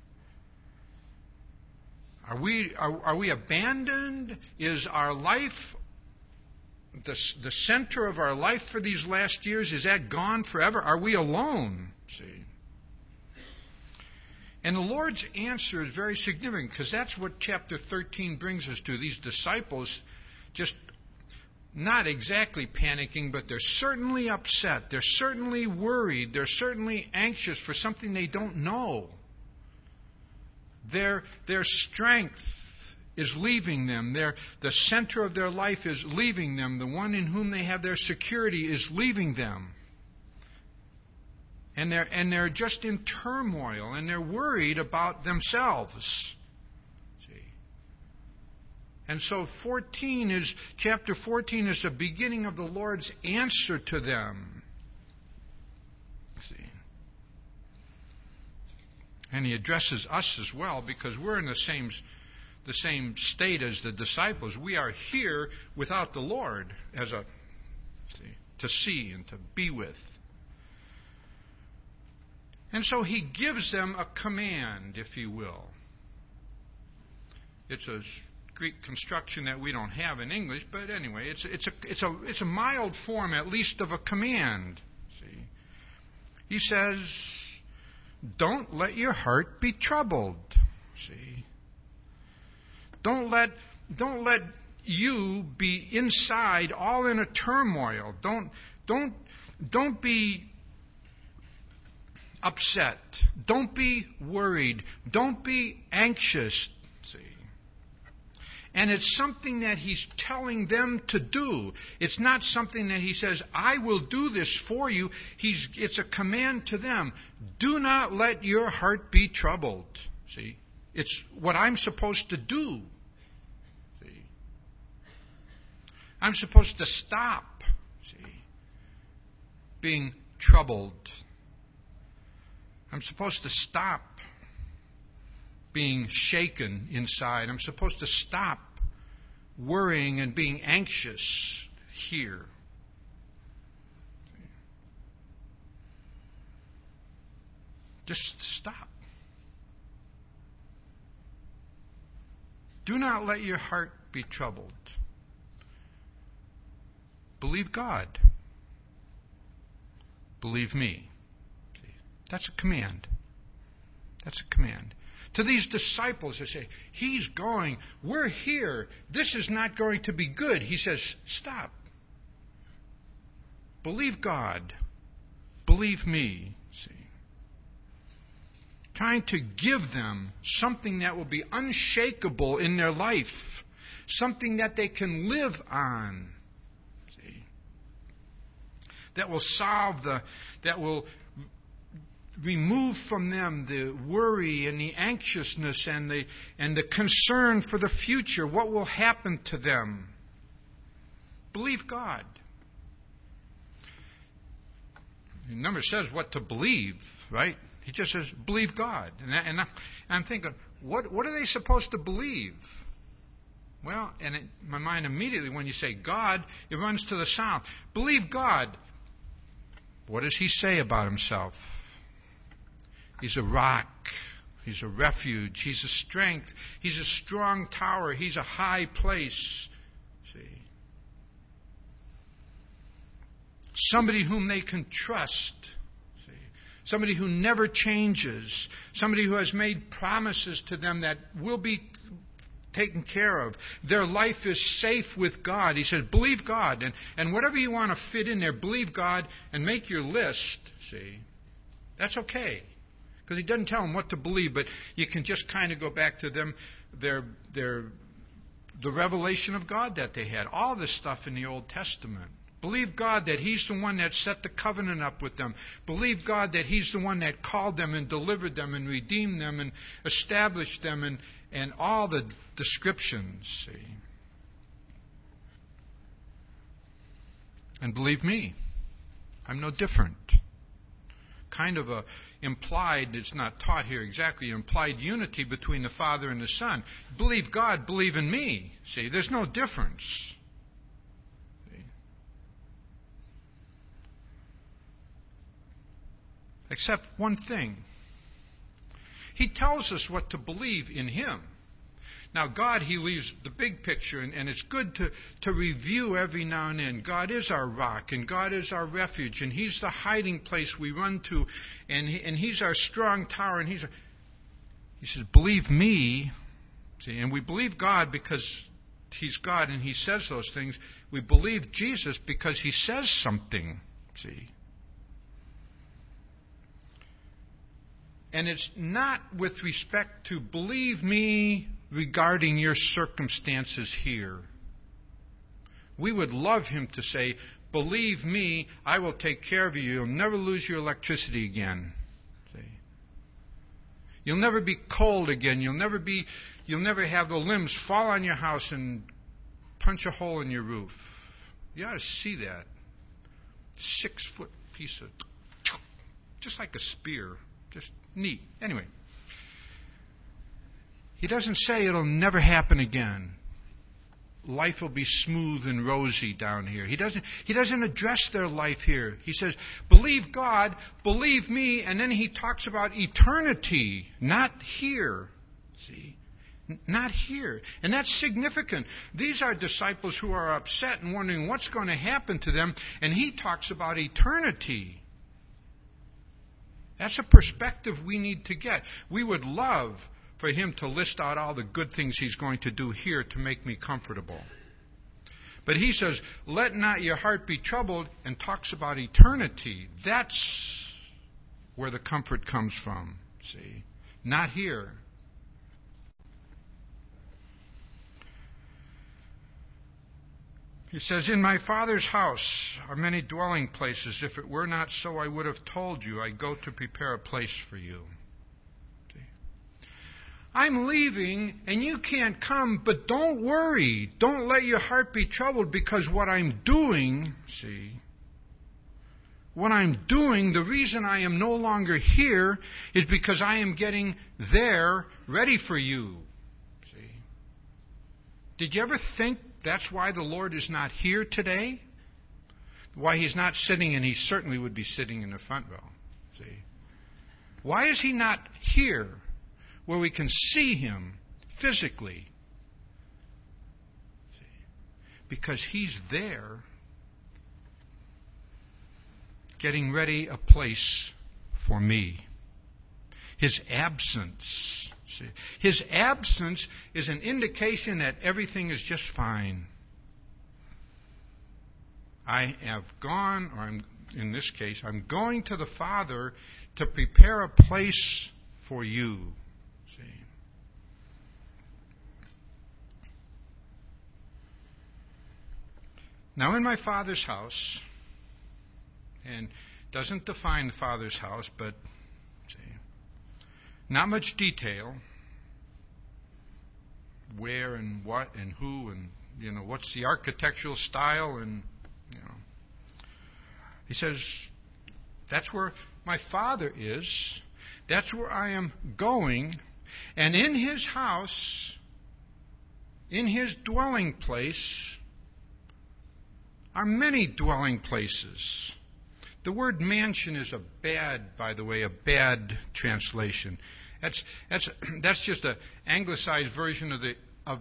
Are we are, are we abandoned? Is our life, the, the center of our life for these last years, is that gone forever? Are we alone? See? And the Lord's answer is very significant, because that's what chapter thirteen brings us to. These disciples just not exactly panicking, but they're certainly upset. They're certainly worried. They're certainly anxious for something they don't know. Their, their strength is leaving them. Their, the center of their life is leaving them. The one in whom they have their security is leaving them. And they're, and they're just in turmoil, and they're worried about themselves. See? And so fourteen is, chapter fourteen is the beginning of the Lord's answer to them. See? And He addresses us as well, because we're in the same, the same state as the disciples. We are here without the Lord as a see, to see and to be with. And so He gives them a command, if you will. It's a Greek construction that we don't have in English, but anyway, it's it's a it's a it's a mild form, at least, of a command. See, He says, don't let your heart be troubled. See? Don't let don't let you be inside all in a turmoil. Don't don't don't be upset. Don't be worried. Don't be anxious. See? And it's something that He's telling them to do. It's not something that He says, I will do this for you. He's, it's a command to them. Do not let your heart be troubled. See? It's what I'm supposed to do. See? I'm supposed to stop, see, being troubled. I'm supposed to stop being shaken inside. I'm supposed to stop worrying and being anxious here. Just stop. Do not let your heart be troubled. Believe God. Believe me. That's a command. That's a command. To these disciples, they say, He's going. We're here. This is not going to be good. He says, stop. Believe God. Believe me. See, trying to give them something that will be unshakable in their life, something that they can live on. See, that will solve the, that will remove from them the worry and the anxiousness and the and the concern for the future. What will happen to them? believe God. He never says what to believe, right? He just says, believe God. And, I, and I, I'm thinking, what, what are they supposed to believe? Well, and in my mind immediately, when you say God, it runs to the south. Believe God. What does he say about himself? He's a rock. He's a refuge. He's a strength. He's a strong tower. He's a high place. See? Somebody whom they can trust. See? Somebody who never changes. Somebody who has made promises to them that will be taken care of. Their life is safe with God. He says, believe God. And, and whatever you want to fit in there, believe God and make your list. See? That's okay. Because he doesn't tell them what to believe, but you can just kind of go back to them, their, their, the revelation of God that they had. All this stuff in the Old Testament. Believe God that he's the one that set the covenant up with them. Believe God that he's the one that called them and delivered them and redeemed them and established them and, and all the descriptions. See? And believe me, I'm no different. Kind of a implied, it's not taught here exactly, implied unity between the Father and the Son. Believe God, believe in me. See, there's no difference. See? Except one thing. He tells us what to believe in him. Now, God, he leaves the big picture, and, and it's good to, to review every now and then. God is our rock, and God is our refuge, and he's the hiding place we run to, and, he, and he's our strong tower, and he's... A, he says, believe me. See, and we believe God because he's God, and he says those things. We believe Jesus because he says something. See? And it's not with respect to believe me regarding your circumstances here. We would love him to say, believe me, I will take care of you. You'll never lose your electricity again. See? You'll never be cold again. You'll never be, you'll never have the limbs fall on your house and punch a hole in your roof. You ought to see that. Six foot piece of, just like a spear. Just neat. Anyway. He doesn't say it'll never happen again. Life will be smooth and rosy down here. He doesn't, he doesn't address their life here. He says, believe God, believe me, and then he talks about eternity, not here. See? Not here. And that's significant. These are disciples who are upset and wondering what's going to happen to them, and he talks about eternity. That's a perspective we need to get. We would love for him to list out all the good things he's going to do here to make me comfortable. But he says, let not your heart be troubled, and talks about eternity. That's where the comfort comes from, see? Not here. He says, in my Father's house are many dwelling places. If it were not so, I would have told you. I go to prepare a place for you. I'm leaving and you can't come, but don't worry. Don't let your heart be troubled, because what I'm doing, see, what I'm doing, the reason I am no longer here is because I am getting there ready for you. See? Did you ever think that's why the Lord is not here today? Why he's not sitting, and he certainly would be sitting in the front row. See? Why is he not here where we can see him physically? See? Because he's there getting ready a place for me. His absence, see, his absence is an indication that everything is just fine. I have gone, or I'm, in this case, I'm going to the Father to prepare a place for you. See? Now, in my Father's house, and doesn't define the Father's house, but see, not much detail, where and what and who and you know, what's the architectural style, and you know. He says, that's where my Father is. That's where I am going. And in His house, in His dwelling place, are many dwelling places. The word mansion is a bad, by the way, a bad translation. That's that's that's just an anglicized version of the of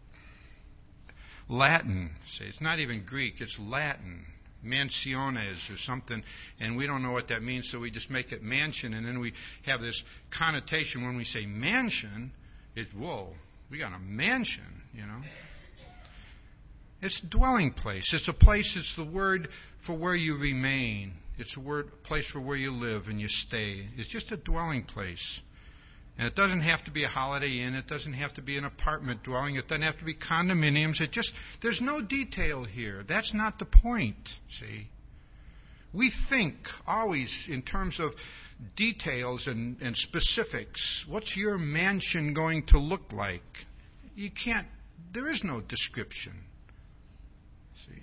Latin. Say it's not even Greek; it's Latin. Mansiones or something, and we don't know what that means, so we just make it mansion, and then we have this connotation when we say mansion. It's whoa, we got a mansion, you know. It's a dwelling place. It's a place. It's the word for where you remain. It's a word, a place for where you live and you stay. It's just a dwelling place. And it doesn't have to be a Holiday Inn. It doesn't have to be an apartment dwelling. It doesn't have to be condominiums. It just, there's no detail here. That's not the point, see. We think always in terms of details and, and specifics. What's your mansion going to look like? You can't, there is no description. See.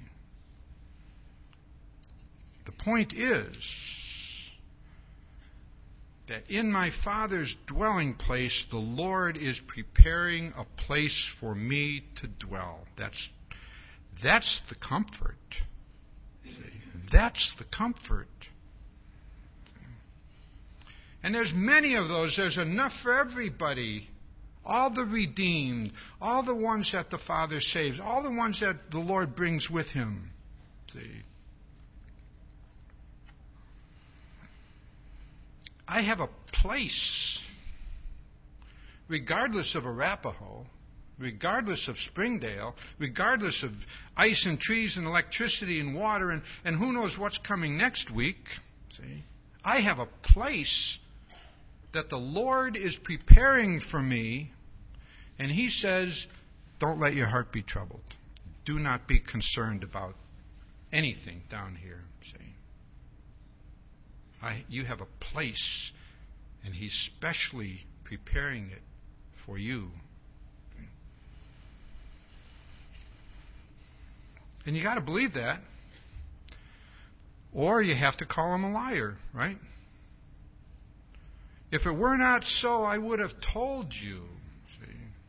The point is that in my Father's dwelling place, the Lord is preparing a place for me to dwell. That's, that's the comfort. See? That's the comfort. And there's many of those. There's enough for everybody. All the redeemed, all the ones that the Father saves, all the ones that the Lord brings with Him. See? I have a place, regardless of Arapahoe, regardless of Springdale, regardless of ice and trees and electricity and water and, and who knows what's coming next week. See, I have a place that the Lord is preparing for me, and He says, don't let your heart be troubled. Do not be concerned about anything down here. See. I, you have a place, and He's specially preparing it for you. And you got to believe that, or you have to call Him a liar, right? If it were not so, I would have told you. See,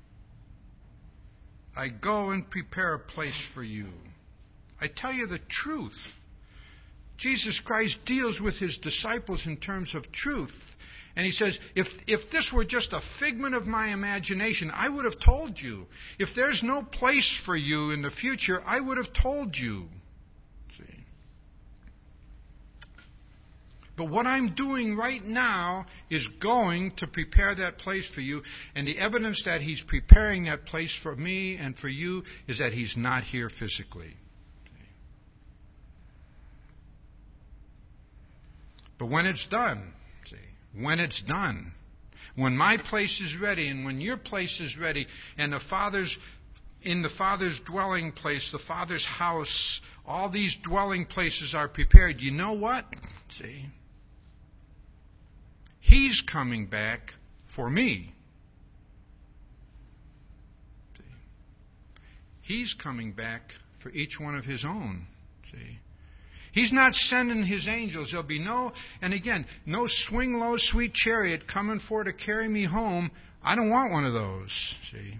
I go and prepare a place for you. I tell you the truth. Jesus Christ deals with His disciples in terms of truth. And He says, if, if this were just a figment of my imagination, I would have told you. If there's no place for you in the future, I would have told you. See? But what I'm doing right now is going to prepare that place for you. And the evidence that He's preparing that place for me and for you is that He's not here physically. But when it's done, see, when it's done, when my place is ready and when your place is ready and the Father's, in the Father's dwelling place, the Father's house, all these dwelling places are prepared, you know what? See, He's coming back for me. See, He's coming back for each one of His own. See. He's not sending His angels. There'll be no, and again, no swing low sweet chariot coming for to carry me home. I don't want one of those, see.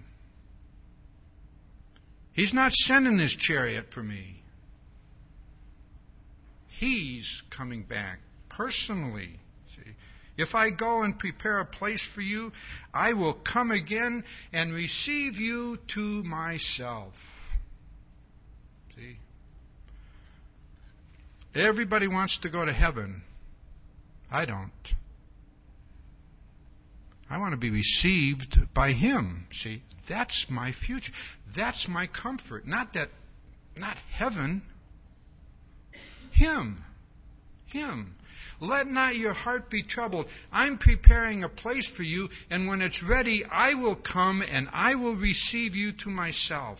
He's not sending His chariot for me. He's coming back personally, see. If I go and prepare a place for you, I will come again and receive you to myself. See. Everybody wants to go to heaven. I don't. I want to be received by Him. See, that's my future. That's my comfort. Not that, not heaven. Him. Him. Let not your heart be troubled. I'm preparing a place for you, and when it's ready, I will come and I will receive you to myself.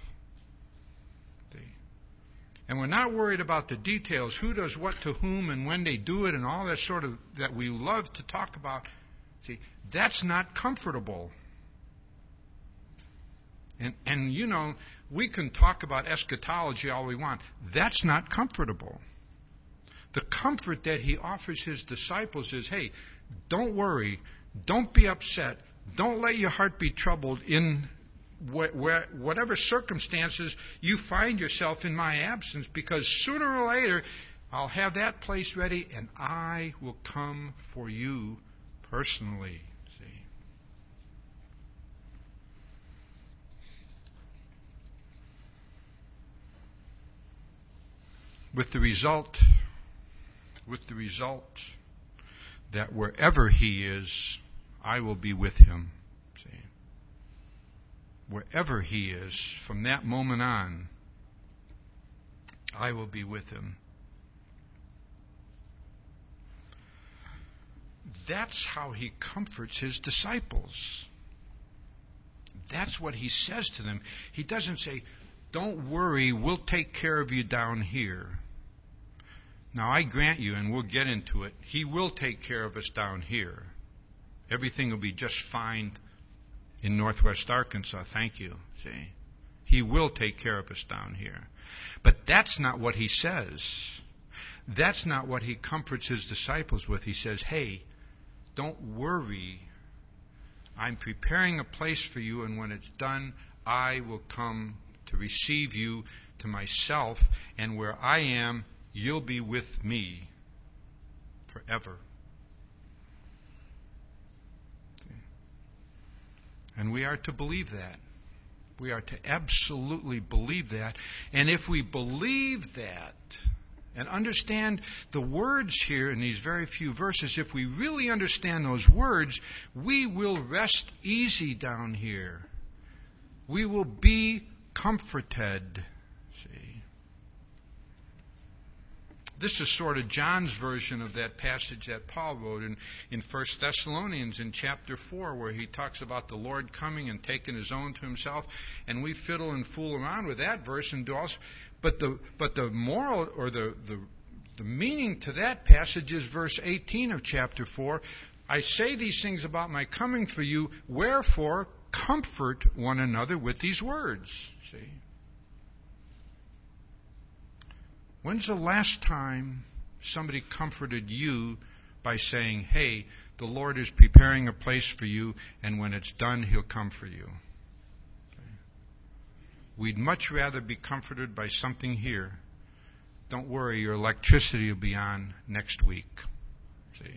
And we're not worried about the details, who does what to whom and when they do it and all that sort of, that we love to talk about. See, that's not comfortable. And, and, you know, we can talk about eschatology all we want. That's not comfortable. The comfort that he offers his disciples is, hey, don't worry, don't be upset, don't let your heart be troubled in wh- wh- whatever circumstances you find yourself in my absence, because sooner or later I'll have that place ready and I will come for you personally. See? With the result with the result that wherever he is, I will be with him. See? Wherever he is, from that moment on, I will be with him. That's how he comforts his disciples. That's what he says to them. He doesn't say, don't worry, we'll take care of you down here. Now, I grant you, and we'll get into it, he will take care of us down here. Everything will be just fine in northwest Arkansas. Thank you. See? He will take care of us down here. But that's not what he says. That's not what he comforts his disciples with. He says, hey, don't worry. I'm preparing a place for you, and when it's done, I will come to receive you to myself, and where I am, you'll be with me forever. And we are to believe that. We are to absolutely believe that. And if we believe that and understand the words here in these very few verses, if we really understand those words, we will rest easy down here. We will be comforted. See? This is sort of John's version of that passage that Paul wrote in, in First Thessalonians in chapter four, where he talks about the Lord coming and taking his own to himself. And we fiddle and fool around with that verse and do also. But the but the moral or the, the the meaning to that passage is verse eighteen of chapter four. I say these things about my coming for you, wherefore comfort one another with these words. See? When's the last time somebody comforted you by saying, hey, the Lord is preparing a place for you, and when it's done, he'll come for you? Okay. We'd much rather be comforted by something here. Don't worry, your electricity will be on next week. See?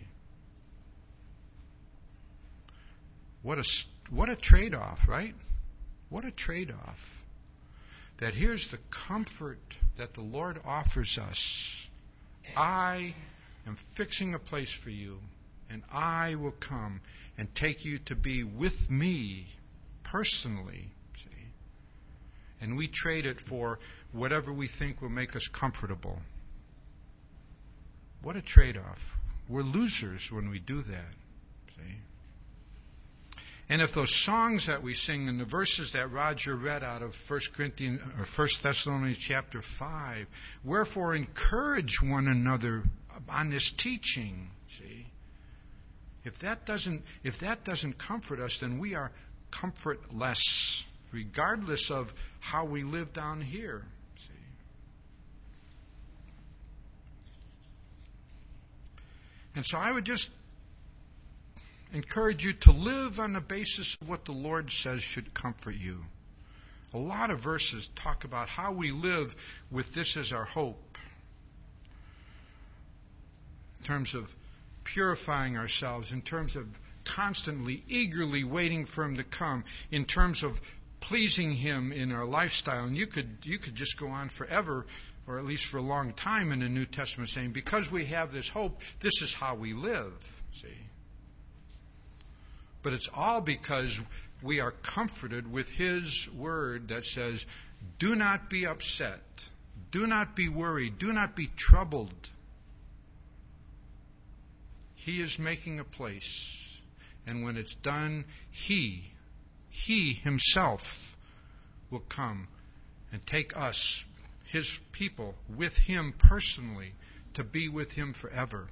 What a, what a trade-off, right? What a trade-off. That here's the comfort that the Lord offers us. I am fixing a place for you, and I will come and take you to be with me personally. See? And we trade it for whatever we think will make us comfortable. What a trade-off. We're losers when we do that. See? And if those songs that we sing and the verses that Roger read out of First Corinthians or First Thessalonians chapter five, wherefore encourage one another on this teaching. See, if that doesn't if that doesn't comfort us, then we are comfortless, regardless of how we live down here. See, and so I would just encourage you to live on the basis of what the Lord says should comfort you. A lot of verses talk about how we live with this as our hope, in terms of purifying ourselves, in terms of constantly, eagerly waiting for Him to come, in terms of pleasing Him in our lifestyle. And you could you could just go on forever, or at least for a long time in the New Testament, saying, because we have this hope, this is how we live. See? But it's all because we are comforted with His word that says, do not be upset, do not be worried, do not be troubled. He is making a place, and when it's done, He, He Himself will come and take us, His people, with Him personally, to be with Him forever.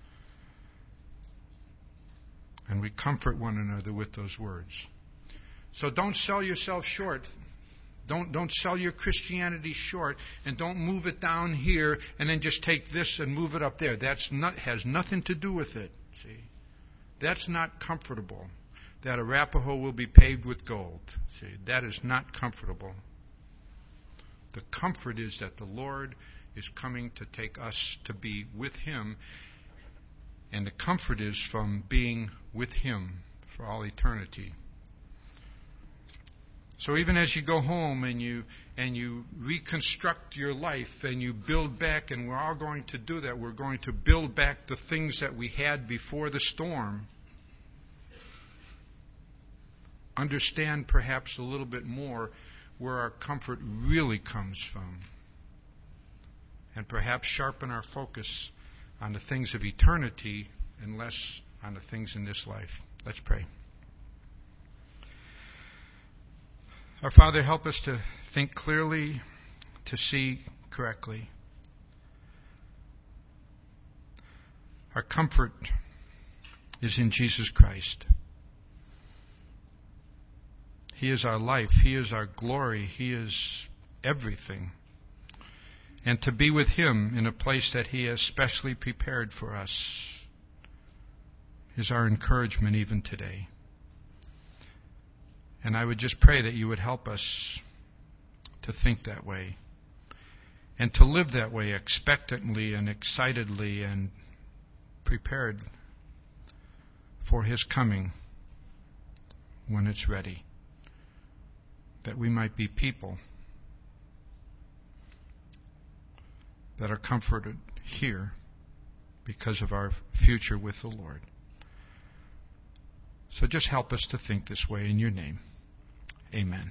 And we comfort one another with those words. So don't sell yourself short. Don't, don't sell your Christianity short, and don't move it down here and then just take this and move it up there. That's not, has nothing to do with it. See? That's not comfortable. That Arapahoe will be paved with gold. See? That is not comfortable. The comfort is that the Lord is coming to take us to be with Him, and the comfort is from being with Him for all eternity. So even as you go home and you and you reconstruct your life and you build back, and we're all going to do that, we're going to build back the things that we had before the storm. Understand perhaps a little bit more where our comfort really comes from. And perhaps sharpen our focus on the things of eternity and less on the things in this life. Let's pray. Our Father, help us to think clearly, to see correctly. Our comfort is in Jesus Christ. He is our life. He is our glory. He is everything. And to be with Him in a place that He has specially prepared for us is our encouragement even today. And I would just pray that you would help us to think that way and to live that way expectantly and excitedly and prepared for His coming when it's ready, that we might be people that are comforted here because of our future with the Lord. So just help us to think this way in your name. Amen.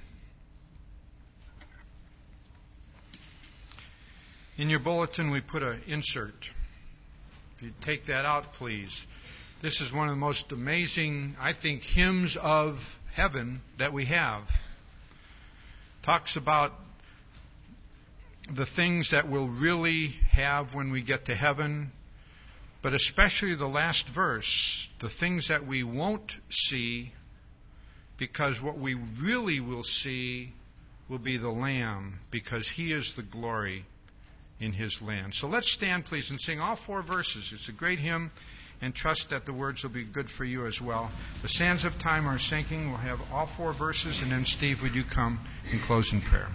In your bulletin, we put an insert. If you take that out, please. This is one of the most amazing, I think, hymns of heaven that we have. Talks about the things that we'll really have when we get to heaven, but especially the last verse, the things that we won't see, because what we really will see will be the Lamb, because He is the glory in His land. So let's stand, please, and sing all four verses. It's a great hymn, and trust that the words will be good for you as well. The sands of time are sinking. We'll have all four verses, and then, Steve, would you come and close in prayer?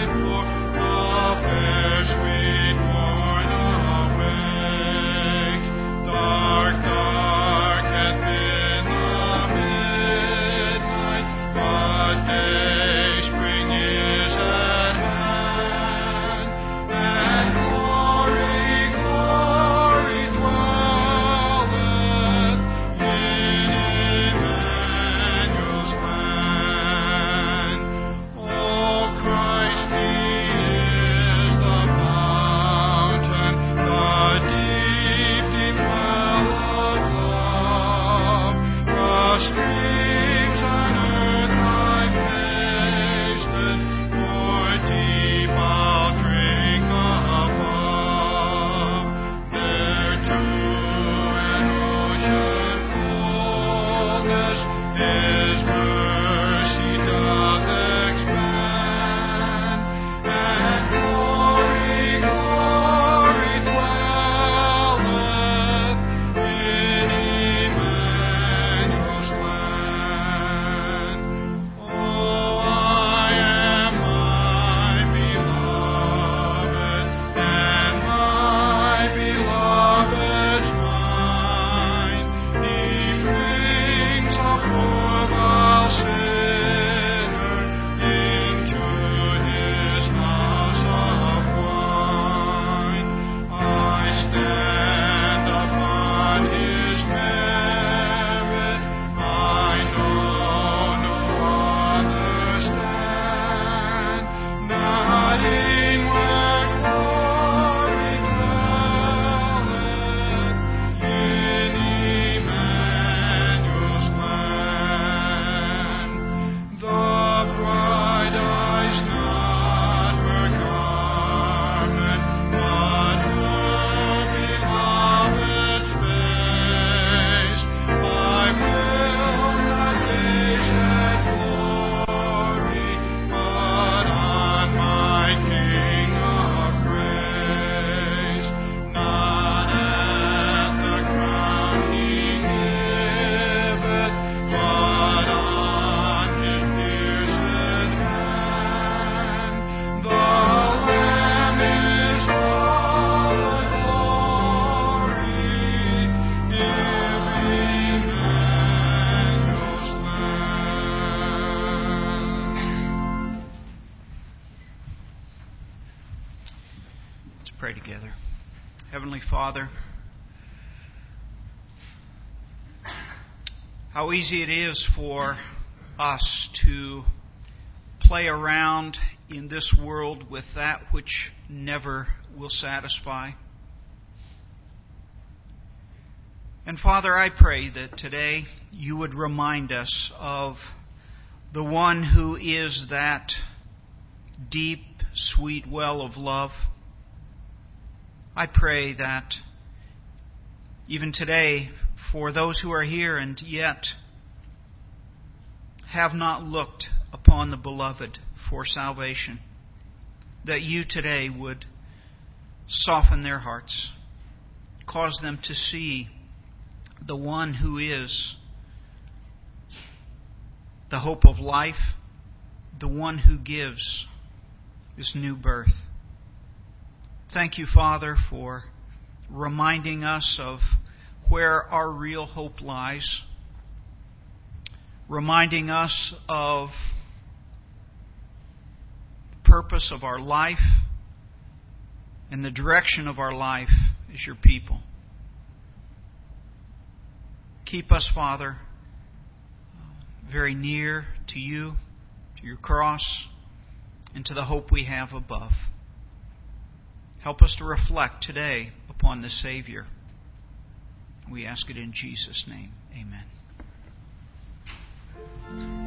Sweet morn awakes. pray together. Heavenly Father, how easy it is for us to play around in this world with that which never will satisfy. And Father, I pray that today you would remind us of the one who is that deep, sweet well of love. I pray that even today, for those who are here and yet have not looked upon the Beloved for salvation, that you today would soften their hearts, cause them to see the one who is the hope of life, the one who gives this new birth. Thank you, Father, for reminding us of where our real hope lies, reminding us of the purpose of our life and the direction of our life as your people. Keep us, Father, very near to you, to your cross, and to the hope we have above. Help us to reflect today upon the Savior. We ask it in Jesus' name. Amen.